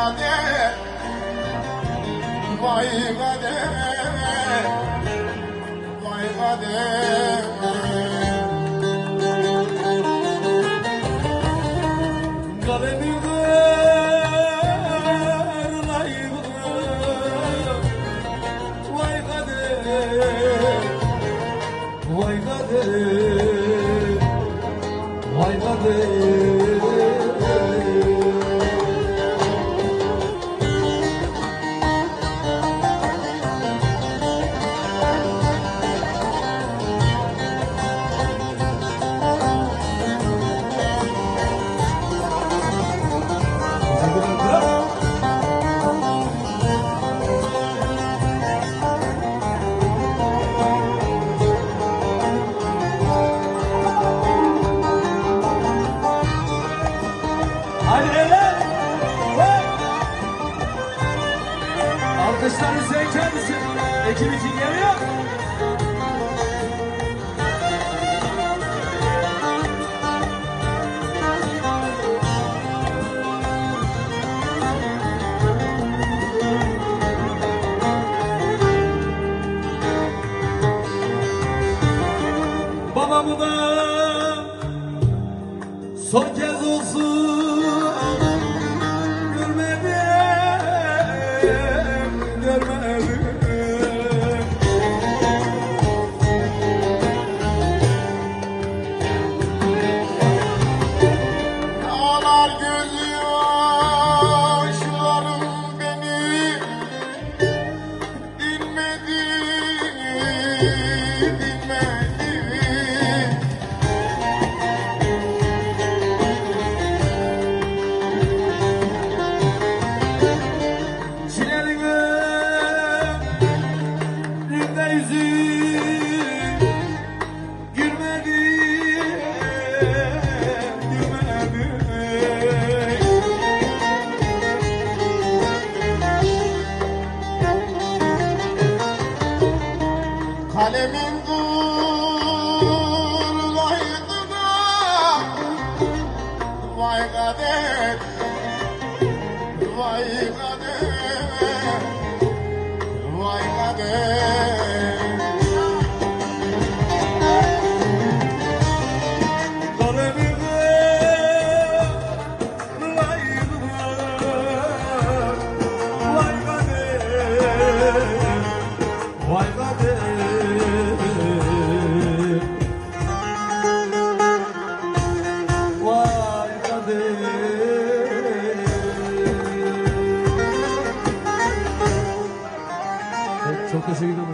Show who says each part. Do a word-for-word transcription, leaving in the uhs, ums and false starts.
Speaker 1: kader, vay kader, vay kader. Kalemi kırlayım, vay kader, vay kader, vay kader.
Speaker 2: Hadi helal. Alkışlar Hüseyin kendisi. Ekip için geliyor. Babamı da son kez olsun görmedim, görmedim.
Speaker 1: Ağlar gözyaşlarım beni dinmedi, dinmedi.
Speaker 2: Çinelime rinde yüzü gülmedi, gülmedi.
Speaker 1: Kalemin durlaydı da vay kader, vay kader, vay kader.
Speaker 2: Kalemi kırlaydı da vay kader, vay kader. Vay kader. Çok teşekkür ederim.